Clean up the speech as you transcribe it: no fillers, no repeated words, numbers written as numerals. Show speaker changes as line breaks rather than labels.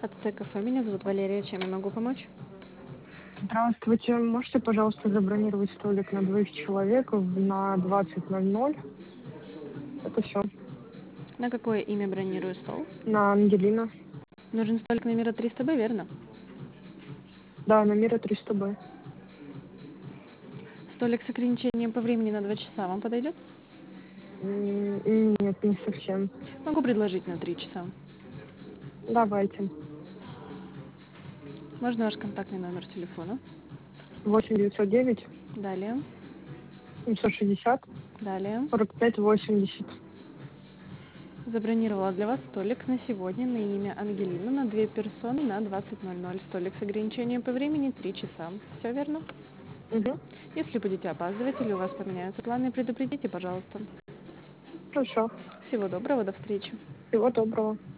АТТ-кафе. Меня зовут Валерия. Чем я могу помочь?
Здравствуйте. Можете, пожалуйста, забронировать столик на двоих человек на 20:00? Это все.
На какое имя бронирую стол?
На Ангелина.
Нужен столик номера 300Б, верно?
Да, на Мира 300Б.
Столик с ограничением по времени на 2 часа вам подойдет?
Нет, не совсем.
Могу предложить на 3 часа.
Давайте.
Можно ваш контактный номер телефона?
8 909
Далее.
760
Далее.
45 80.
Забронировала для вас столик на сегодня на имя Ангелина на 2 персоны на 20:00. Столик с ограничением по времени 3 часа. Все верно?
Угу.
Если будете опаздывать или у вас поменяются планы, предупредите, пожалуйста.
Хорошо.
Всего доброго, до встречи.
Всего доброго.